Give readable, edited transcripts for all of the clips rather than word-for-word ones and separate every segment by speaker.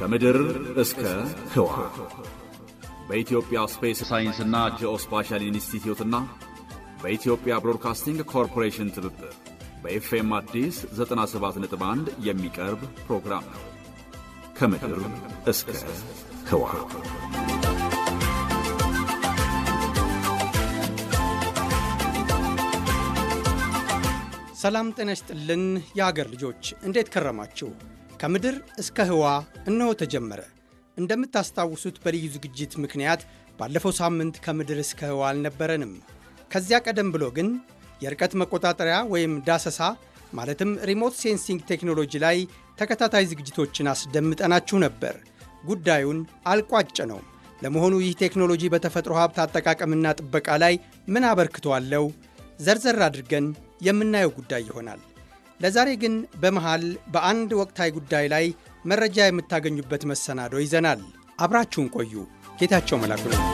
Speaker 1: ከምድር እስከ ህዋ በኢትዮጵያ ስፔስ ሳይንስና ጂኦስፓሻል ኢንስቲትዩትና በኢትዮጵያ ብሮድካስቲንግ ኮርፖሬሽን ትብብር በኤፍኤም አዲስ 97.1 የሚቀርብ ፕሮግራም ነው። ከምድር እስከ ህዋ
Speaker 2: ሰላም ጤና ይስጥልን የአገር ልጆች እንዴት ከረማችሁ? ከምድር እስከ ህዋ እነሆ ተጀመረ። እንደምታስታውሱት በልዩ ዝግጅት ምክንያት ባለፈው ሳምንት ከምድር እስከ ህዋ አልነበረንም። ከዚያ ቀደም ብሎ ግን የርቀት መቆጣጠሪያ ወይም ዳሰሳ ማለትም ሪሞት ሴንሲንግ ቴክኖሎጂ ላይ ተከታታይ ዝግጅቶችን አስደምጠናችሁ ነበር። ጉዳዩን አልቋጨ ነው። ለመሆኑ ይህ ቴክኖሎጂ በተፈጥሮ ሀብት አጠቃቀምና ጥበቃ ላይ ምን አበርክቶ አለው? ዘርዘር አድርገን የምናየው ጉዳይ ይሆናል። ለዛሬ ግን በመሃል በአንድ ወቅታዊ ጉዳይ ላይ መረጃ የምታገኙበት መሰናዶ ይዘናል። አብራችሁን ቆዩ። ጌታቸው መላኩ ነው።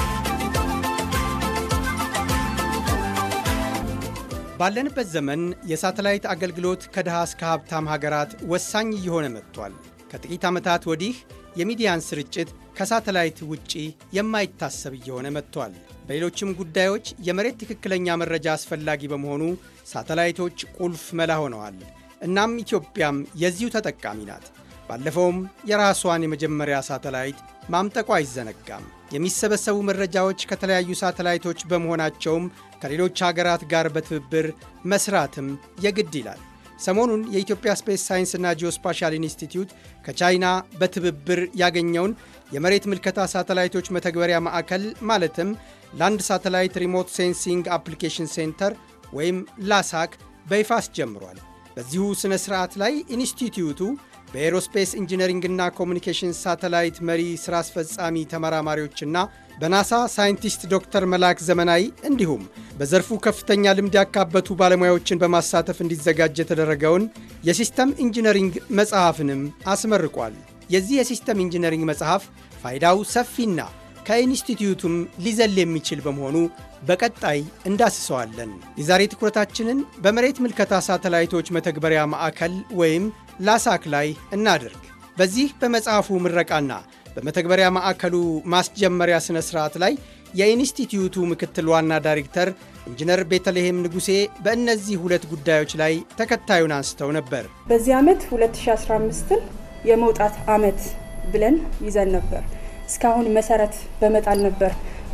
Speaker 2: ባለንበት ዘመን የሳተላይት አገልግሎት ከድሃ እስከ ሀብታም ሀገራት ወሳኝ እየሆነ መጥቷል። ከጥቂት ዓመታት ወዲህ የሚዲያን ስርጭት ከሳተላይት ውጪ የማይታሰብ እየሆነ መጥቷል። በሌሎችም ጉዳዮች የመሬት ትክክለኛ መረጃ አስፈላጊ በመሆኑ ሳተላይቶች ቁልፍ መላ ሆነዋል። እናም ኢትዮጵያም የዚሁ ተጠቃሚ ናት። ባለፈውም የራሷን የመጀመሪያ ሳተላይት ማምጠቋ አይዘነጋም። የሚሰበሰቡ መረጃዎች ከተለያዩ ሳተላይቶች በመሆናቸውም ከሌሎች ሀገራት ጋር በትብብር መስራትም የግድ ይላል። ሰሞኑን የኢትዮጵያ ስፔስ ሳይንስና ጂኦስፓሻል ኢንስቲትዩት ከቻይና በትብብር ያገኘውን የመሬት ምልከታ ሳተላይቶች መተግበሪያ ማዕከል ማለትም ላንድ ሳተላይት ሪሞት ሴንሲንግ አፕሊኬሽን ሴንተር ወይም ላሳክ በይፋ አስጀምሯል። በዚሁ ሥነ ሥርዓት ላይ ኢንስቲትዩቱ በኤሮስፔስ ኢንጂነሪንግና ኮሚኒኬሽን ሳተላይት መሪ ሥራ አስፈጻሚ ተመራማሪዎችና በናሳ ሳይንቲስት ዶክተር መላክ ዘመናዊ እንዲሁም በዘርፉ ከፍተኛ ልምድ ያካበቱ ባለሙያዎችን በማሳተፍ እንዲዘጋጅ የተደረገውን የሲስተም ኢንጂነሪንግ መጽሐፍንም አስመርቋል። የዚህ የሲስተም ኢንጂነሪንግ መጽሐፍ ፋይዳው ሰፊና ከኢንስቲትዩቱም ሊዘል የሚችል በመሆኑ በቀጣይ እንዳስሰዋለን። የዛሬ ትኩረታችንን በመሬት ምልከታ ሳተላይቶች መተግበሪያ ማዕከል ወይም ላሳክ ላይ እናድርግ። በዚህ በመጽሐፉ ምረቃና በመተግበሪያ ማዕከሉ ማስጀመሪያ ሥነ ሥርዓት ላይ የኢንስቲትዩቱ ምክትል ዋና ዳይሬክተር ኢንጂነር ቤተልሔም ንጉሴ በእነዚህ ሁለት ጉዳዮች ላይ ተከታዩን አንስተው ነበር።
Speaker 3: በዚህ ዓመት 2015ን የመውጣት ዓመት ብለን ይዘን ነበር። እስካሁን መሰረት በመጣል ነበር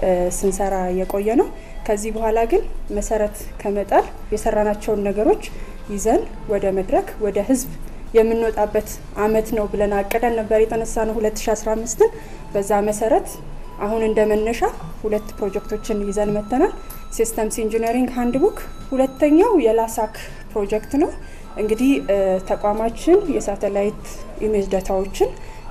Speaker 3: ስንሰራ የቆየ ነው። ከዚህ በኋላ ግን መሰረት ከመጣል የሰራናቸውን ነገሮች ይዘን ወደ መድረክ ወደ ህዝብ የምንወጣበት ዓመት ነው ብለን አቀደን ነበር የተነሳነው 2015ን። በዛ መሰረት አሁን እንደመነሻ ሁለት ፕሮጀክቶችን ይዘን መተናል። ሲስተምስ ኢንጂነሪንግ ሃንድቡክ፣ ሁለተኛው የላሳክ ፕሮጀክት ነው። እንግዲህ ተቋማችን የሳተላይት ኢሜጅ ዳታዎችን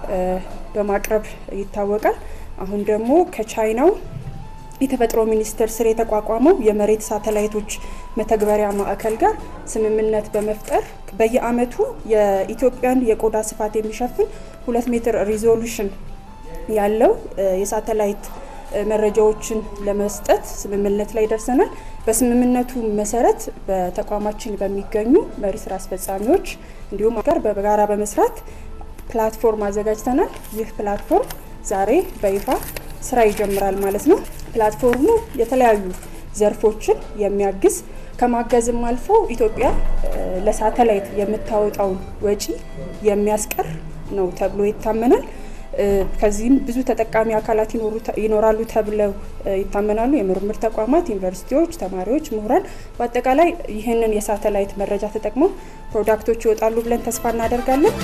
Speaker 3: በማቅረብ ይታወቃል። አሁን ደግሞ ከቻይናው የተፈጥሮ ሚኒስቴር ስር የተቋቋመው የመሬት ሳተላይቶች መተግበሪያ ማዕከል ጋር ስምምነት በመፍጠር በየዓመቱ የኢትዮጵያን የቆዳ ስፋት የሚሸፍን 2 ሜትር ሪዞሉሽን ያለው የሳተላይት መረጃዎችን ለመስጠት ስምምነት ላይ ደርሰናል። በስምምነቱ መሰረት በተቋማችን በሚገኙ መሪ ስራ አስፈጻሚዎች እንዲሁም ጋር በጋራ በመስራት ፕላትፎርም አዘጋጅተናል። ይህ ፕላትፎርም ዛሬ በይፋ ስራ ይጀምራል ማለት ነው። ፕላትፎርሙ የተለያዩ ዘርፎችን የሚያግዝ ከማገዝም አልፎ ኢትዮጵያ ለሳተላይት የምታወጣውን ወጪ የሚያስቀር ነው ተብሎ ይታመናል። ከዚህም ብዙ ተጠቃሚ አካላት ይኖራሉ ተብለው ይታመናሉ። የምርምር ተቋማት፣ ዩኒቨርሲቲዎች፣ ተማሪዎች፣ ምሁራን በአጠቃላይ ይህንን የሳተላይት መረጃ ተጠቅመው ፕሮዳክቶች ይወጣሉ ብለን ተስፋ እናደርጋለን።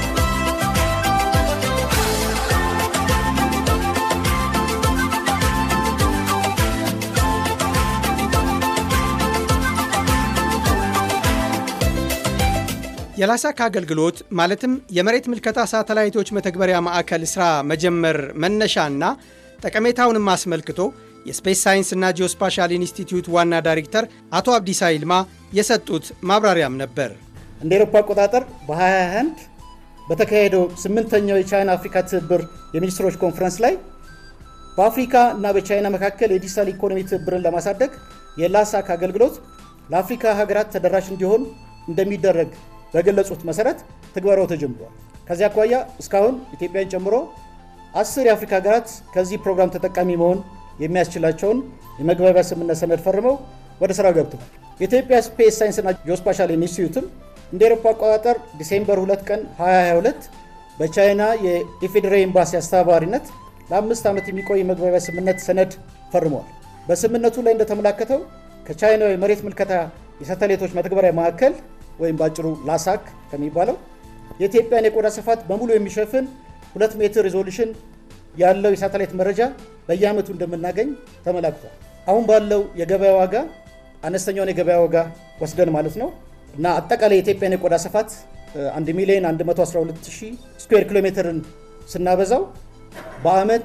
Speaker 2: የላሳክ አገልግሎት ማለትም የመሬት ምልከታ ሳተላይቶች መተግበሪያ ማዕከል ሥራ መጀመር መነሻና ጠቀሜታውንም አስመልክቶ የስፔስ ሳይንስና ጂኦስፓሻል ኢንስቲትዩት ዋና ዳይሬክተር አቶ አብዲሳ ይልማ የሰጡት ማብራሪያም ነበር።
Speaker 4: እንደ አውሮፓ አቆጣጠር በ2021 በተካሄደው 8ኛው የቻይና አፍሪካ ትብብር የሚኒስትሮች ኮንፈረንስ ላይ በአፍሪካ እና በቻይና መካከል የዲጂታል ኢኮኖሚ ትብብርን ለማሳደግ የላሳክ አገልግሎት ለአፍሪካ ሀገራት ተደራሽ እንዲሆን እንደሚደረግ በገለጹት መሰረት ትግበራው ተጀምሯል። ከዚያ አኳያ እስካሁን ኢትዮጵያን ጨምሮ 10 የአፍሪካ ሀገራት ከዚህ ፕሮግራም ተጠቃሚ መሆን የሚያስችላቸውን የመግባቢያ ስምምነት ሰነድ ፈርመው ወደ ስራ ገብተዋል። የኢትዮጵያ ስፔስ ሳይንስና ጂኦስፓሻል ኢንስቲትዩትም እንደ አውሮፓ አቆጣጠር ዲሴምበር 2 ቀን 2022 በቻይና የኢፌዴሪ ኤምባሲ አስተባባሪነት ለ5 ዓመት የሚቆይ የመግባቢያ ስምምነት ሰነድ ፈርመዋል። በስምምነቱ ላይ እንደተመላከተው ከቻይናው የመሬት ምልከታ የሳተላይቶች መተግበሪያ ማዕከል ወይም ባጭሩ ላሳክ ከሚባለው የኢትዮጵያን የቆዳ ስፋት በሙሉ የሚሸፍን 2 ሜትር ሪዞሉሽን ያለው የሳተላይት መረጃ በየዓመቱ እንደምናገኝ ተመላክቷል። አሁን ባለው የገበያ ዋጋ አነስተኛውን የገበያ ዋጋ ወስደን ማለት ነው እና አጠቃላይ የኢትዮጵያን የቆዳ ስፋት 1,112,000 ስኩዌር ኪሎ ሜትርን ስናበዛው በአመት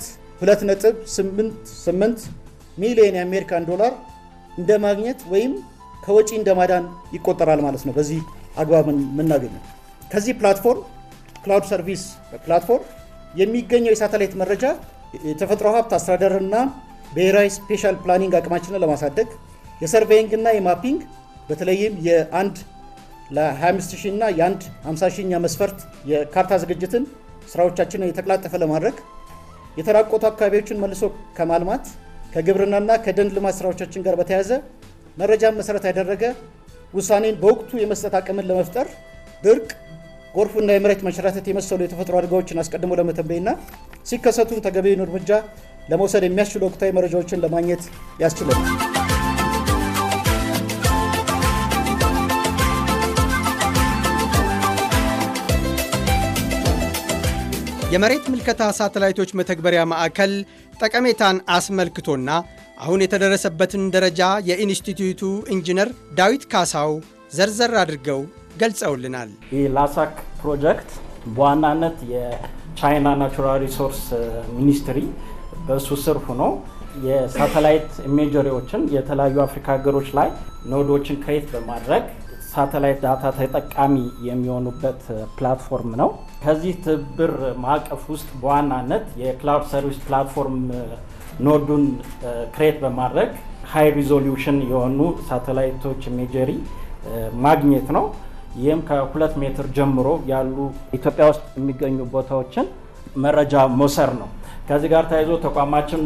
Speaker 4: 2.88 ሚሊዮን የአሜሪካን ዶላር እንደማግኘት ወይም ከወጪ እንደማዳን ይቆጠራል ማለት ነው። በዚህ አግባብ የምናገኘው ከዚህ ፕላትፎርም ክላውድ ሰርቪስ ፕላትፎርም የሚገኘው የሳተላይት መረጃ የተፈጥሮ ሀብት አስተዳደርና ብሔራዊ ስፔሻል ፕላኒንግ አቅማችንን ለማሳደግ የሰርቬይንግ እና የማፒንግ በተለይም የአንድ ለ25000 እና የአንድ 50000ኛ መስፈርት የካርታ ዝግጅትን ስራዎቻችንን የተቀላጠፈ ለማድረግ የተራቆቱ አካባቢዎችን መልሶ ከማልማት ከግብርናና ከደን ልማት ስራዎቻችን ጋር በተያያዘ መረጃን መሰረት ያደረገ ውሳኔን በወቅቱ የመስጠት አቅምን ለመፍጠር ድርቅ፣ ጎርፍና የመሬት መንሸራተት የመሰሉ የተፈጥሮ አደጋዎችን አስቀድሞ ለመተንበይና ሲከሰቱም ተገቢውን እርምጃ ለመውሰድ የሚያስችሉ ወቅታዊ መረጃዎችን ለማግኘት ያስችላል።
Speaker 2: የመሬት ምልከታ ሳተላይቶች መተግበሪያ ማዕከል ጠቀሜታን አስመልክቶና አሁን የተደረሰበትን ደረጃ የኢንስቲትዩቱ ኢንጂነር ዳዊት ካሳው ዘርዘር አድርገው ገልጸውልናል።
Speaker 5: የላሳክ ፕሮጀክት በዋናነት የቻይና ናቹራል ሪሶርስ ሚኒስትሪ በሱ ስር ሆኖ የሳተላይት ኢሜጀሪዎችን የተለያዩ አፍሪካ ሀገሮች ላይ ኖዶችን ክሬት በማድረግ ሳተላይት ዳታ ተጠቃሚ የሚሆኑበት ፕላትፎርም ነው። ከዚህ ትብብር ማዕቀፍ ውስጥ በዋናነት የክላውድ ሰርቪስ ፕላትፎርም ኖዱን ክሬት በማድረግ ሃይ ሪዞሉሽን የሆኑ ሳተላይቶች ኢሜጀሪ ማግኘት ነው። ይህም ከ2 ሜትር ጀምሮ ያሉ ኢትዮጵያ ውስጥ የሚገኙ ቦታዎችን መረጃ መውሰድ ነው። ከዚህ ጋር ተያይዞ ተቋማችን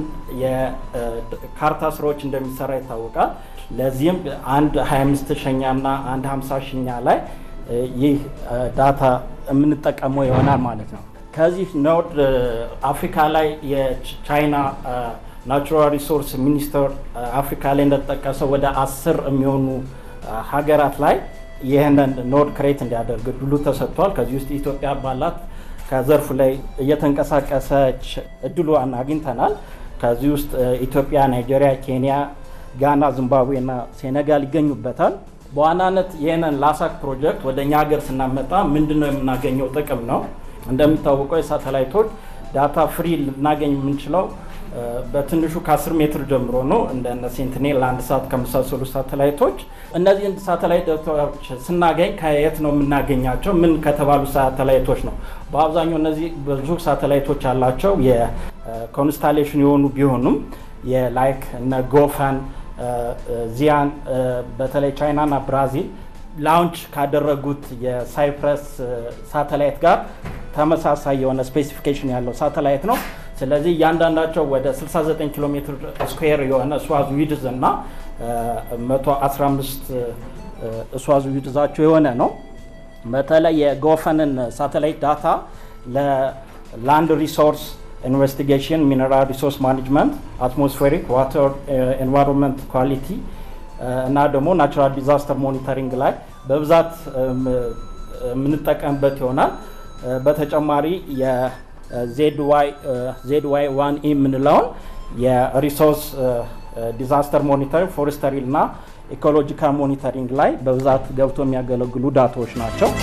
Speaker 5: የካርታ ስራዎች እንደሚሰራ ይታወቃል። ለዚህም አንድ 25,000ኛ እና አንድ 50,000ኛ ላይ ይህ ዳታ የምንጠቀመው ይሆናል ማለት ነው። ከዚህ ኖድ አፍሪካ ላይ የቻይና ናቹራል ሪሶርስ ሚኒስትር አፍሪካ ላይ እንደተጠቀሰው ወደ 10 የሚሆኑ ሀገራት ላይ ይህንን ኖድ ክሬት እንዲያደርግ እድሉ ተሰጥቷል። ከዚህ ውስጥ ኢትዮጵያ ባላት ከዘርፉ ላይ እየተንቀሳቀሰች እድሉን አግኝተናል። ከዚህ ውስጥ ኢትዮጵያ፣ ናይጄሪያ፣ ኬንያ፣ ጋና፣ ዚምባብዌ እና ሴኔጋል ይገኙበታል። በዋናነት ይህንን ላሳክ ፕሮጀክት ወደ እኛ ሀገር ስናመጣ ምንድነው የምናገኘው ጥቅም ነው። እንደሚታወቀው የሳተላይቶች ዳታ ፍሪ ልናገኝ የምንችለው በትንሹ ከ10 ሜትር ጀምሮ ነው። እንደነ ሴንቲኔል ለአንድ ሰዓት ከመሳሰሉ ሳተላይቶች እነዚህን ሳተላይት ዳታዎች ስናገኝ ከየት ነው የምናገኛቸው? ምን ከተባሉ ሳተላይቶች ነው? በአብዛኛው እነዚህ ብዙ ሳተላይቶች ያላቸው የኮንስታሌሽን የሆኑ ቢሆኑም የላይክ እነ ጎፈን፣ ዚያን በተለይ ቻይና እና ብራዚል ላውንች ካደረጉት የሳይፕረስ ሳተላይት ጋር ተመሳሳይ የሆነ ስፔሲፊኬሽን ያለው ሳተላይት ነው። ስለዚህ እያንዳንዳቸው ወደ 69 ኪሎ ሜትር ስኩዌር የሆነ ስዋዝ ዊድዝ እና 115 ስዋዝ ዊድዛቸው የሆነ ነው። በተለይ የጎፈንን ሳተላይት ዳታ ለላንድ ሪሶርስ ኢንቨስቲጌሽን፣ ሚነራል ሪሶርስ ማኔጅመንት፣ አትሞስፌሪክ ዋተር ኤንቫይሮንመንት ኳሊቲ እና ደግሞ ናቹራል ዲዛስተር ሞኒተሪንግ ላይ በብዛት የምንጠቀምበት ይሆናል። በተጨማሪ የዜድዋይ 1E የምንለውን የሪሶርስ ዲዛስተር ሞኒተሪንግ፣ ፎረስተሪ እና ኢኮሎጂካል ሞኒተሪንግ ላይ በብዛት ገብቶ የሚያገለግሉ ዳታዎች ናቸው።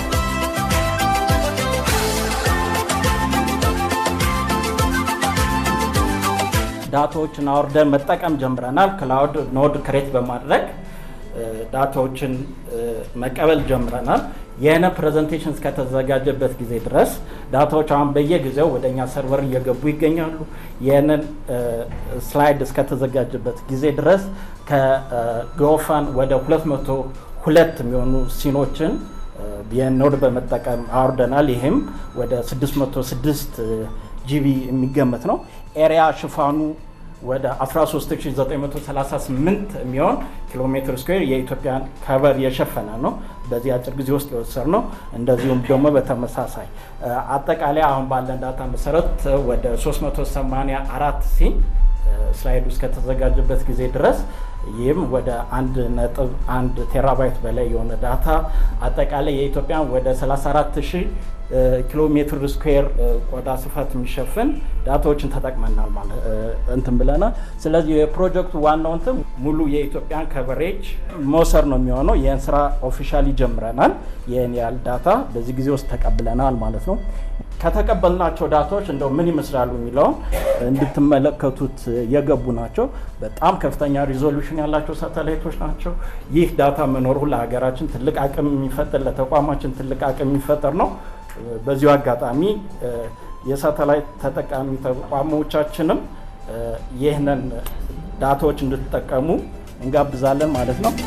Speaker 5: ዳታዎችን አውርደን መጠቀም ጀምረናል። ክላውድ ኖድ ክሬት በማድረግ ዳታዎችን መቀበል ጀምረናል። የነ ፕሬዘንቴሽን እስከተዘጋጀበት ጊዜ ድረስ ዳታዎች አሁን በየጊዜው ወደኛ ሰርቨር እየገቡ ይገኛሉ። የነን ስላይድ እስከተዘጋጀበት ጊዜ ድረስ ከጎፈን ወደ 202 የሚሆኑ ሲኖችን ቢኤንኦድ በመጠቀም አውርደናል። ይህም ወደ 606 ጂቢ የሚገመት ነው። ኤሪያ ሽፋኑ ወደ 13938 የሚሆን ኪሎ ሜትር ስኩዌር የኢትዮጵያን ከቨር የሸፈነ ነው። በዚህ አጭር ጊዜ ውስጥ የወሰድ ነው። እንደዚሁም ደግሞ በተመሳሳይ አጠቃላይ አሁን ባለን ዳታ መሰረት ወደ 384 ሲን ስላይድ ውስጥ ከተዘጋጀበት ጊዜ ድረስ ይህም ወደ 1.1 ቴራባይት በላይ የሆነ ዳታ አጠቃላይ የኢትዮጵያን ወደ 34000 ኪሎ ሜትር ስኩዌር ቆዳ ስፋት የሚሸፍን ዳታዎችን ተጠቅመናል ማለት እንትን ብለናል። ስለዚህ የፕሮጀክቱ ዋናው እንትን ሙሉ የኢትዮጵያን ከቨሬጅ መውሰድ ነው የሚሆነው። ይህን ስራ ኦፊሻሊ ጀምረናል። ይህን ያህል ዳታ በዚህ ጊዜ ውስጥ ተቀብለናል ማለት ነው። ከተቀበልናቸው ዳታዎች እንደው ምን ይመስላሉ የሚለውን እንድትመለከቱት የገቡ ናቸው። በጣም ከፍተኛ ሪዞሉሽን ያላቸው ሳተላይቶች ናቸው። ይህ ዳታ መኖሩ ለሀገራችን ትልቅ አቅም የሚፈጥር ለተቋማችን ትልቅ አቅም የሚፈጥር ነው። በዚሁ አጋጣሚ የሳተላይት ተጠቃሚ ተቋሞቻችንም ይህንን ዳታዎች እንድትጠቀሙ እንጋብዛለን ማለት ነው።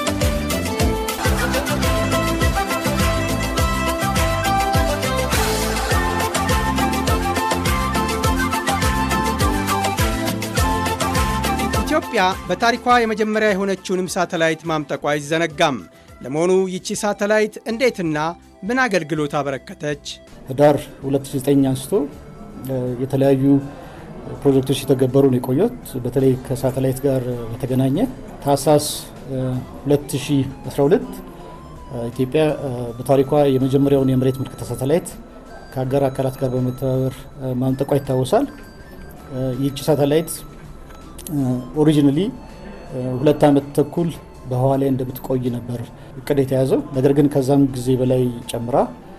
Speaker 2: ኢትዮጵያ በታሪኳ የመጀመሪያ የሆነችውንም ሳተላይት ማምጠቋ አይዘነጋም። ለመሆኑ ይቺ ሳተላይት እንዴትና ምን አገልግሎት አበረከተች?
Speaker 4: ህዳር 2009 አንስቶ የተለያዩ ፕሮጀክቶች የተገበሩ ነው የቆዩት። በተለይ ከሳተላይት ጋር በተገናኘ ታህሳስ 2012 ኢትዮጵያ በታሪኳ የመጀመሪያውን የመሬት ምልክት ሳተላይት ከአጋር አካላት ጋር በመተባበር ማምጠቋ ይታወሳል። ይቺ ሳተላይት ኦሪጂናሊ 2 ዓመት ተኩል በህዋ ላይ እንደምትቆይ ነበር እቅድ የተያዘው። ነገር ግን ከዛም ጊዜ በላይ ጨምራ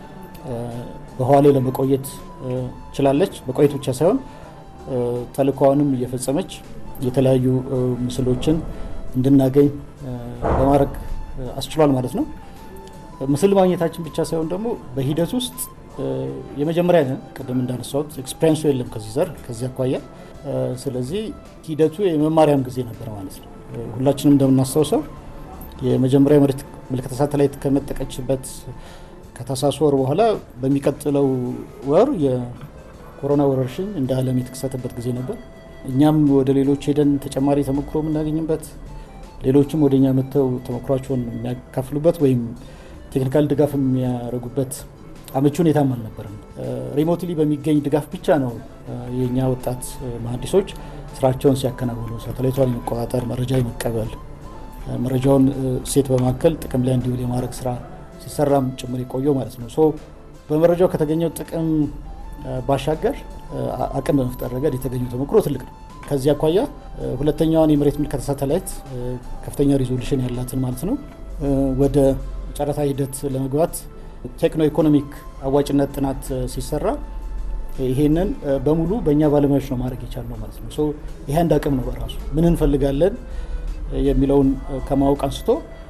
Speaker 4: በህዋ ላይ ለመቆየት ችላለች። መቆየት ብቻ ሳይሆን ተልእኮዋንም እየፈጸመች የተለያዩ ምስሎችን እንድናገኝ በማድረግ አስችሏል ማለት ነው። ምስል ማግኘታችን ብቻ ሳይሆን ደግሞ በሂደት ውስጥ የመጀመሪያ ቅድም እንዳነሳሁት ኤክስፔሪንሱ የለም ከዚህ አኳያ። ስለዚህ ሂደቱ የመማሪያም ጊዜ ነበር ማለት ነው። ሁላችንም እንደምናስታውሰው የመጀመሪያ መሬት ምልክት ሳተላይት ከመጠቀችበት ከታህሳስ ወር በኋላ በሚቀጥለው ወር የኮሮና ወረርሽኝ እንደ ዓለም የተከሰተበት ጊዜ ነበር። እኛም ወደ ሌሎች ሄደን ተጨማሪ ተሞክሮ የምናገኝበት፣ ሌሎችም ወደኛ መጥተው ተሞክሯቸውን የሚያካፍሉበት ወይም ቴክኒካል ድጋፍ የሚያደርጉበት አመቺ ሁኔታም አልነበረም። ሪሞትሊ በሚገኝ ድጋፍ ብቻ ነው የኛ ወጣት መሀንዲሶች ስራቸውን ሲያከናውኑ ሳተላይቷን የመቆጣጠር፣ መረጃ የመቀበል፣ መረጃውን ሴት በማከል ጥቅም ላይ እንዲውል የማድረግ ስራ ሲሰራም ጭምር የቆየው ማለት ነው። በመረጃው ከተገኘው ጥቅም ባሻገር አቅም በመፍጠር ረገድ የተገኘው ተሞክሮ ትልቅ ነው። ከዚህ አኳያ ሁለተኛውን የመሬት ምልክት ሳተላይት ከፍተኛ ሪዞሉሽን ያላትን ማለት ነው ወደ ጨረታ ሂደት ለመግባት ቴክኖ ኢኮኖሚክ አዋጭነት ጥናት ሲሰራ ይሄንን በሙሉ በእኛ ባለሙያዎች ነው ማድረግ የቻልነው ማለት ነው። ይሄ አንድ አቅም ነው በራሱ። ምን እንፈልጋለን የሚለውን ከማወቅ አንስቶ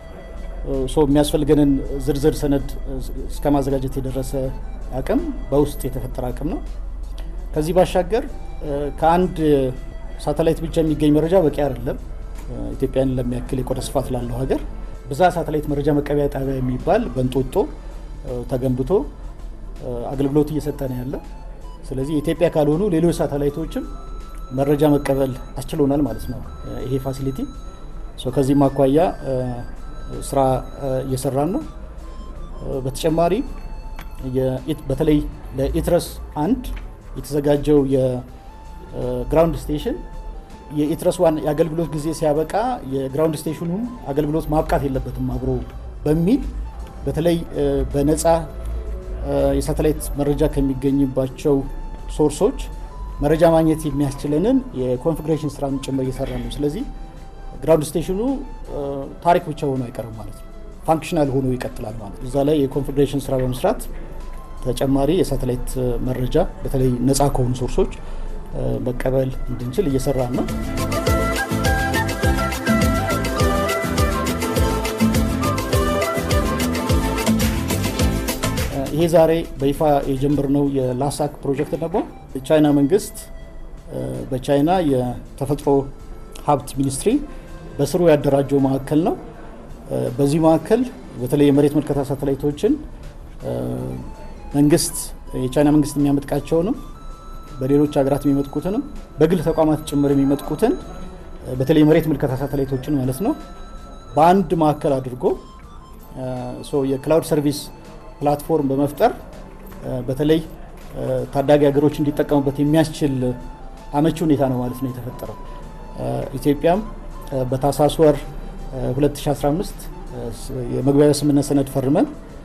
Speaker 4: የሚያስፈልገንን ዝርዝር ሰነድ እስከ ማዘጋጀት የደረሰ አቅም በውስጥ የተፈጠረ አቅም ነው። ከዚህ ባሻገር ከአንድ ሳተላይት ብቻ የሚገኝ መረጃ በቂ አይደለም። ኢትዮጵያን ለሚያክል የቆዳ ስፋት ላለው ሀገር ብዛ ሳተላይት መረጃ መቀበያ ጣቢያ የሚባል በእንጦጦ ተገንብቶ አገልግሎት እየሰጠ ነው ያለ። ስለዚህ ኢትዮጵያ ካልሆኑ ሌሎች ሳተላይቶችም መረጃ መቀበል አስችሎናል ማለት ነው ይሄ ፋሲሊቲ። ከዚህ ማኳያ ስራ እየሰራን ነው። በተጨማሪ በተለይ ለኢትረስ 1 የተዘጋጀው የግራውንድ ስቴሽን የኢትረስ 1 የአገልግሎት ጊዜ ሲያበቃ የግራውንድ ስቴሽኑም አገልግሎት ማብቃት የለበትም አብሮ በሚል በተለይ በነፃ የሳተላይት መረጃ ከሚገኝባቸው ሶርሶች መረጃ ማግኘት የሚያስችለንን የኮንፊግሬሽን ስራ ጭምር እየሰራ ነው። ስለዚህ ግራውንድ ስቴሽኑ ታሪክ ብቻ ሆኖ አይቀርም ማለት ነው፣ ፋንክሽናል ሆኖ ይቀጥላል ማለት ነው። እዛ ላይ የኮንፊግሬሽን ስራ በመስራት ተጨማሪ የሳተላይት መረጃ በተለይ ነፃ ከሆኑ ሶርሶች መቀበል እንድንችል እየሰራ ነው። ይሄ ዛሬ በይፋ የጀመርነው የላሳክ ፕሮጀክት ደግሞ የቻይና መንግስት በቻይና የተፈጥሮ ሀብት ሚኒስትሪ በስሩ ያደራጀው ማዕከል ነው። በዚህ ማዕከል በተለይ የመሬት ምልከታ ሳተላይቶችን መንግስት የቻይና መንግስት የሚያመጥቃቸውንም በሌሎች ሀገራት የሚመጥቁትንም በግል ተቋማት ጭምር የሚመጥቁትን በተለይ የመሬት ምልከታ ሳተላይቶችን ማለት ነው በአንድ ማዕከል አድርጎ የክላውድ ሰርቪስ ፕላትፎርም በመፍጠር በተለይ ታዳጊ ሀገሮች እንዲጠቀሙበት የሚያስችል አመቺ ሁኔታ ነው ማለት ነው የተፈጠረው። ኢትዮጵያም በታህሳስ ወር 2015 የመግባቢያ ስምምነት ሰነድ ፈርመን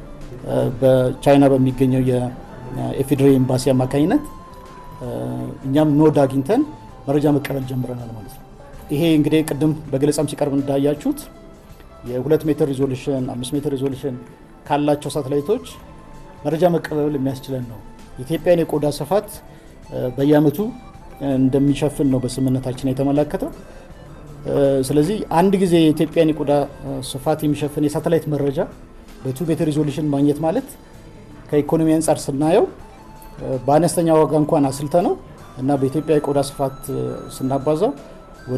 Speaker 4: በቻይና በሚገኘው የኢፌዴሪ ኤምባሲ አማካኝነት እኛም ኖድ አግኝተን መረጃ መቀበል ጀምረናል ማለት ነው። ይሄ እንግዲህ ቅድም በገለጻም ሲቀርብ እንዳያችሁት የ2 ሜትር ሪዞሉሽን 5 ሜትር ሪዞሉሽን ካላቸው ሳተላይቶች መረጃ መቀበል የሚያስችለን ነው። የኢትዮጵያን የቆዳ ስፋት በየአመቱ እንደሚሸፍን ነው በስምምነታችን የተመለከተው። ስለዚህ አንድ ጊዜ የኢትዮጵያን የቆዳ ስፋት የሚሸፍን የሳተላይት መረጃ በ2 ሜትር ሪዞሉሽን ማግኘት ማለት ከኢኮኖሚ አንፃር ስናየው በአነስተኛ ዋጋ እንኳን አስልተ ነው እና በኢትዮጵያ የቆዳ ስፋት ስናባዛው ወደ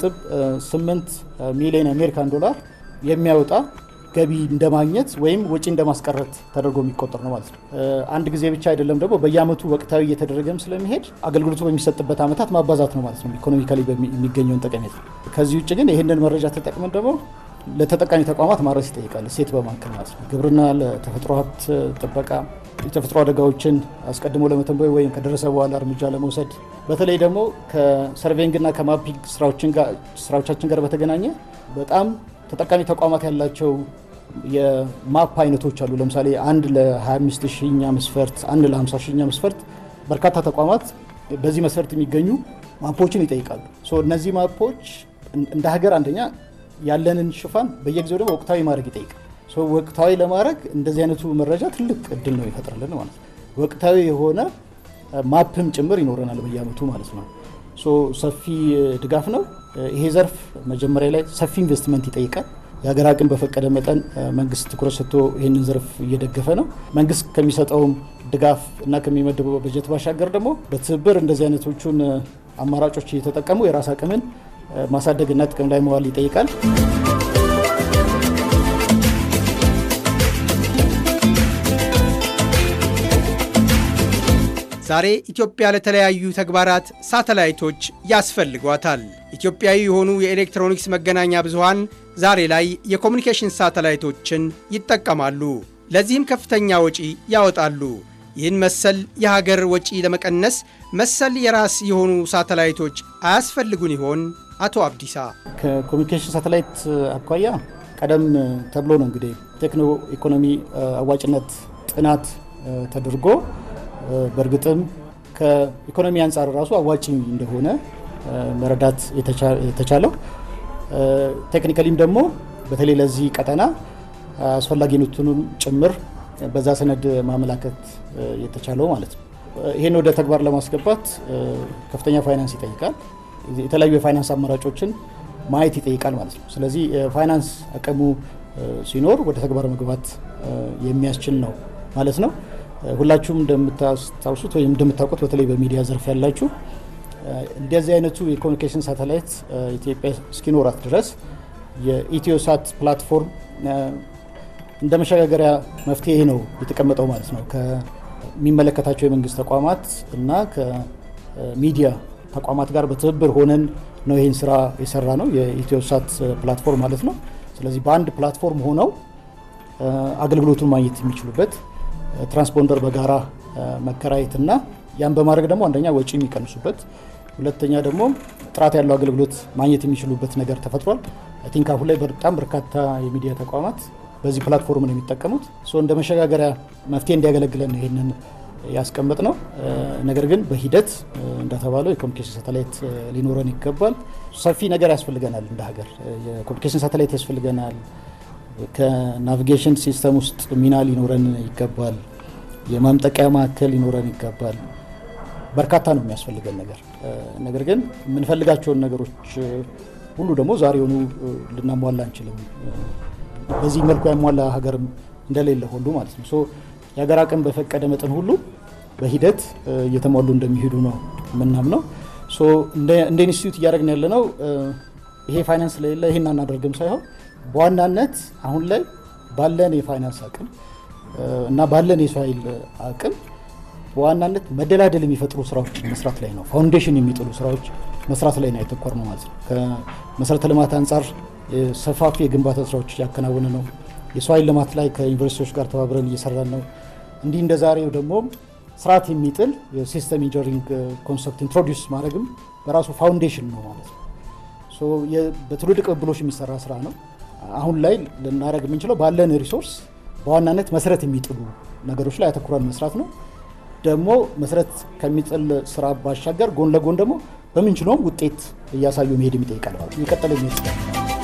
Speaker 4: 2.8 ሚሊዮን አሜሪካን ዶላር የሚያወጣ ገቢ እንደማግኘት ወይም ወጪ እንደማስቀረት ተደርጎ የሚቆጠር ነው ማለት ነው። አንድ ጊዜ ብቻ አይደለም ደግሞ በየአመቱ ወቅታዊ እየተደረገም ስለሚሄድ አገልግሎቱ በሚሰጥበት አመታት ማባዛት ነው ማለት ነው ኢኮኖሚካሊ የሚገኘውን ጠቀሜታ። ከዚህ ውጭ ግን ይህንን መረጃ ተጠቅመን ደግሞ ለተጠቃሚ ተቋማት ማድረስ ይጠይቃል። ሴት በማከል ማለት ነው ግብርና፣ ለተፈጥሮ ሀብት ጥበቃ፣ የተፈጥሮ አደጋዎችን አስቀድሞ ለመተንበይ ወይም ከደረሰ በኋላ እርምጃ ለመውሰድ በተለይ ደግሞ ከሰርቬይንግና ከማፒንግ ስራዎቻችን ጋር በተገናኘ በጣም ተጠቃሚ ተቋማት ያላቸው የማፕ አይነቶች አሉ። ለምሳሌ አንድ ለ25000ኛ መስፈርት፣ አንድ ለ50000ኛ መስፈርት በርካታ ተቋማት በዚህ መስፈርት የሚገኙ ማፖችን ይጠይቃሉ። እነዚህ ማፖች እንደ ሀገር አንደኛ ያለንን ሽፋን በየጊዜው ደግሞ ወቅታዊ ማድረግ ይጠይቃል። ወቅታዊ ለማድረግ እንደዚህ አይነቱ መረጃ ትልቅ እድል ነው ይፈጥራልን ማለት ነው። ወቅታዊ የሆነ ማፕም ጭምር ይኖረናል በየአመቱ ማለት ነው። ሰፊ ድጋፍ ነው ይሄ ዘርፍ። መጀመሪያ ላይ ሰፊ ኢንቨስትመንት ይጠይቃል። የሀገር አቅም በፈቀደ መጠን መንግስት ትኩረት ሰጥቶ ይህንን ዘርፍ እየደገፈ ነው። መንግስት ከሚሰጠውም ድጋፍ እና ከሚመድበው በጀት ባሻገር ደግሞ በትብብር እንደዚህ አይነቶቹን አማራጮች እየተጠቀሙ የራስ አቅምን ማሳደግና ጥቅም ላይ መዋል ይጠይቃል።
Speaker 2: ዛሬ ኢትዮጵያ ለተለያዩ ተግባራት ሳተላይቶች ያስፈልጓታል። ኢትዮጵያዊ የሆኑ የኤሌክትሮኒክስ መገናኛ ብዙሃን ዛሬ ላይ የኮሙኒኬሽን ሳተላይቶችን ይጠቀማሉ። ለዚህም ከፍተኛ ወጪ ያወጣሉ። ይህን መሰል የሀገር ወጪ ለመቀነስ መሰል የራስ የሆኑ ሳተላይቶች አያስፈልጉን ይሆን? አቶ አብዲሳ
Speaker 4: ከኮሙኒኬሽን ሳተላይት አኳያ ቀደም ተብሎ ነው እንግዲህ ቴክኖ ኢኮኖሚ አዋጭነት ጥናት ተደርጎ በእርግጥም ከኢኮኖሚ አንፃር ራሱ አዋጭ እንደሆነ መረዳት የተቻለው ቴክኒካሊም ደግሞ በተለይ ለዚህ ቀጠና አስፈላጊነቱንም ጭምር በዛ ሰነድ ማመላከት የተቻለው ማለት ነው። ይሄን ወደ ተግባር ለማስገባት ከፍተኛ ፋይናንስ ይጠይቃል። የተለያዩ የፋይናንስ አማራጮችን ማየት ይጠይቃል ማለት ነው። ስለዚህ ፋይናንስ አቅሙ ሲኖር ወደ ተግባር መግባት የሚያስችል ነው ማለት ነው። ሁላችሁም እንደምታስታውሱት ወይም እንደምታውቁት በተለይ በሚዲያ ዘርፍ ያላችሁ እንደዚህ አይነቱ የኮሙኒኬሽን ሳተላይት ኢትዮጵያ እስኪኖራት ድረስ የኢትዮሳት ፕላትፎርም እንደ መሸጋገሪያ መፍትሄ ነው የተቀመጠው ማለት ነው። ከሚመለከታቸው የመንግስት ተቋማት እና ከሚዲያ ተቋማት ጋር በትብብር ሆነን ነው ይህን ስራ የሰራ ነው የኢትዮሳት ፕላትፎርም ማለት ነው። ስለዚህ በአንድ ፕላትፎርም ሆነው አገልግሎቱን ማግኘት የሚችሉበት ትራንስፖንደር በጋራ መከራየትና ያን በማድረግ ደግሞ አንደኛ ወጪ የሚቀንሱበት፣ ሁለተኛ ደግሞ ጥራት ያለው አገልግሎት ማግኘት የሚችሉበት ነገር ተፈጥሯል። አይ ቲንክ አሁን ላይ በጣም በርካታ የሚዲያ ተቋማት በዚህ ፕላትፎርም ነው የሚጠቀሙት። እንደ መሸጋገሪያ መፍትሄ እንዲያገለግለን ይሄንን ያስቀምጥ ነው። ነገር ግን በሂደት እንደተባለው የኮሙኒኬሽን ሳተላይት ሊኖረን ይገባል። ሰፊ ነገር ያስፈልገናል። እንደ ሀገር የኮሙኒኬሽን ሳተላይት ያስፈልገናል። ከናቪጌሽን ሲስተም ውስጥ ሚና ሊኖረን ይገባል። የማምጠቂያ ማዕከል ሊኖረን ይገባል። በርካታ ነው የሚያስፈልገን ነገር ግን የምንፈልጋቸውን ነገሮች ሁሉ ደግሞ ዛሬውኑ ልናሟላ አንችልም። በዚህ መልኩ ያሟላ ሀገር እንደሌለ ሁሉ ማለት ነው። የሀገር አቅም በፈቀደ መጠን ሁሉ በሂደት እየተሟሉ እንደሚሄዱ ነው የምናምነው። እንደ ኢንስቲትዩት እያደረግን ያለ ነው ይሄ ፋይናንስ ስለሌለ ይሄን አናደርግም ሳይሆን በዋናነት አሁን ላይ ባለን የፋይናንስ አቅም እና ባለን የሶይል አቅም በዋናነት መደላደል የሚፈጥሩ ስራዎች መስራት ላይ ነው። ፋውንዴሽን የሚጥሉ ስራዎች መስራት ላይ ነው የተኮርነው ማለት ነው። ከመሰረተ ልማት አንፃር ሰፋፊ የግንባታ ስራዎች ያከናወነ ነው። የሶይል ልማት ላይ ከዩኒቨርሲቲዎች ጋር ተባብረን እየሰራን ነው። እንዲህ እንደዛሬው ደግሞ ስርዓት የሚጥል የሲስተም ኢንጂነሪንግ ኮንሰፕት ኢንትሮዲዩስ ማድረግም በራሱ ፋውንዴሽን ነው ማለት ነው። ሶ በትልልቅ ቅብብሎች የሚሰራ ስራ ነው። አሁን ላይ ልናደርግ የምንችለው ባለን ሪሶርስ በዋናነት መሰረት የሚጥሉ ነገሮች ላይ አተኩረን መስራት ነው። ደግሞ መሰረት ከሚጥል ስራ ባሻገር ጎን ለጎን ደግሞ በምንችለውም ውጤት እያሳዩ መሄድ የሚጠይቃል ማለት ነው። ይቀጥላል የሚያስፈልግ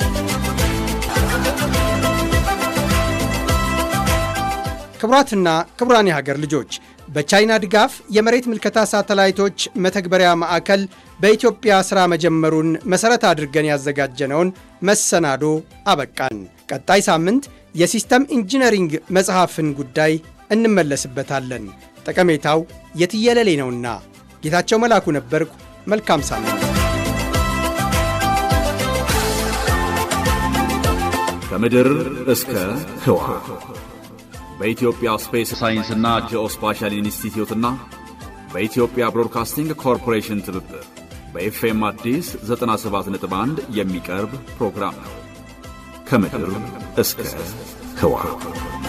Speaker 2: ክቡራትና ክቡራን የሀገር ልጆች በቻይና ድጋፍ የመሬት ምልከታ ሳተላይቶች መተግበሪያ ማዕከል በኢትዮጵያ ሥራ መጀመሩን መሠረት አድርገን ያዘጋጀነውን መሰናዶ አበቃን። ቀጣይ ሳምንት የሲስተም ኢንጂነሪንግ መጽሐፍን ጉዳይ እንመለስበታለን። ጠቀሜታው የትየለሌ ነውና። ጌታቸው መላኩ ነበርኩ። መልካም ሳምንት።
Speaker 1: ከምድር እስከ ህዋ በኢትዮጵያ ስፔስ ሳይንስና ጂኦስፓሻል ኢንስቲትዩትና በኢትዮጵያ ብሮድካስቲንግ ኮርፖሬሽን ትብብር በኤፍኤም አዲስ 97.1 የሚቀርብ ፕሮግራም ነው። ከምድር እስከ ህዋ